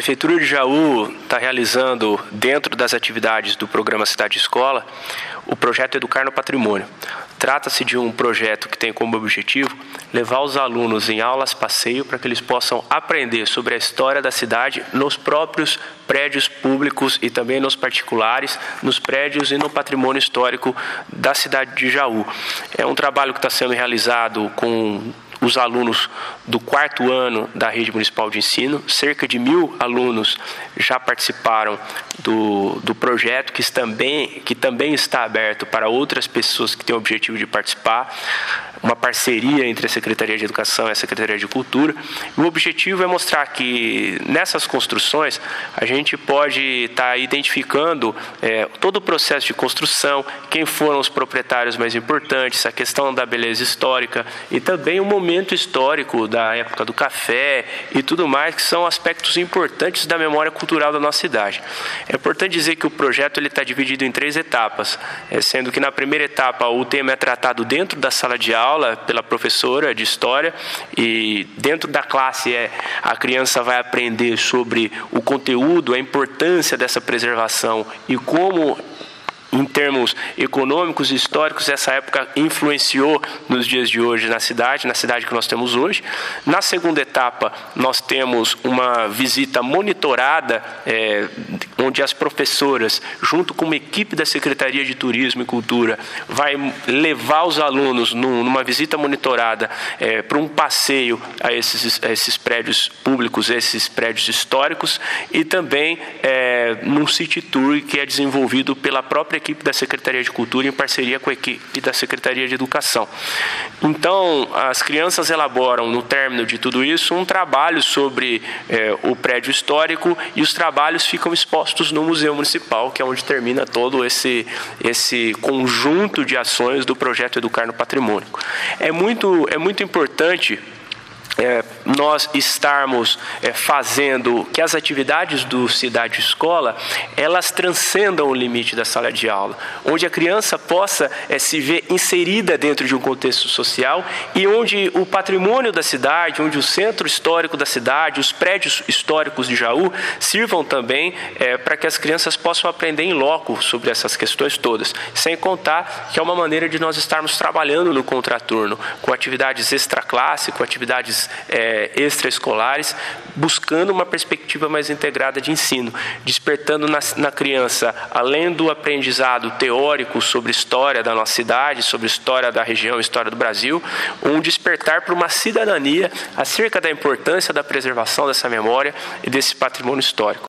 Prefeitura de Jaú está realizando, dentro das atividades do programa Cidade Escola, o projeto Educar no Patrimônio. Trata-se de um projeto que tem como objetivo levar os alunos em aulas passeio para que eles possam aprender sobre a história da cidade nos próprios prédios públicos e também nos particulares, nos prédios e no patrimônio histórico da cidade de Jaú. É um trabalho que está sendo realizado com os alunos do 4º ano da Rede Municipal de Ensino. Cerca de 1.000 alunos já participaram do projeto, que também está aberto para outras pessoas que têm o objetivo de participar. Uma parceria entre a Secretaria de Educação e a Secretaria de Cultura. O objetivo é mostrar que nessas construções a gente pode estar identificando todo o processo de construção, quem foram os proprietários mais importantes, a questão da beleza histórica e também o momento histórico da época do café e tudo mais, que são aspectos importantes da memória cultural da nossa cidade. É importante dizer que o projeto está dividido em 3 etapas, sendo que na primeira etapa o tema é tratado dentro da sala de aula pela professora de História, e dentro da classe a criança vai aprender sobre o conteúdo, a importância dessa preservação e como, em termos econômicos e históricos, essa época influenciou nos dias de hoje na cidade que nós temos hoje. Na segunda etapa, nós temos uma visita monitorada, onde as professoras, junto com uma equipe da Secretaria de Turismo e Cultura, vai levar os alunos numa visita monitorada para um passeio a esses prédios públicos, esses prédios históricos, e também num city tour que é desenvolvido pela própria equipe da Secretaria de Cultura em parceria com a equipe da Secretaria de Educação. Então, as crianças elaboram, no término de tudo isso, um trabalho sobre o prédio histórico, e os trabalhos ficam expostos no Museu Municipal, que é onde termina todo esse conjunto de ações do projeto Educar no Patrimônio. É muito importante nós estarmos fazendo que as atividades do Cidade Escola, elas transcendam o limite da sala de aula, onde a criança possa se ver inserida dentro de um contexto social, e onde o patrimônio da cidade, onde o centro histórico da cidade, os prédios históricos de Jaú, sirvam também para que as crianças possam aprender em loco sobre essas questões todas, sem contar que é uma maneira de nós estarmos trabalhando no contraturno, com atividades extra-classe, com atividades extraescolares, buscando uma perspectiva mais integrada de ensino, despertando na criança, além do aprendizado teórico sobre história da nossa cidade, sobre história da região, história do Brasil, um despertar para uma cidadania acerca da importância da preservação dessa memória e desse patrimônio histórico.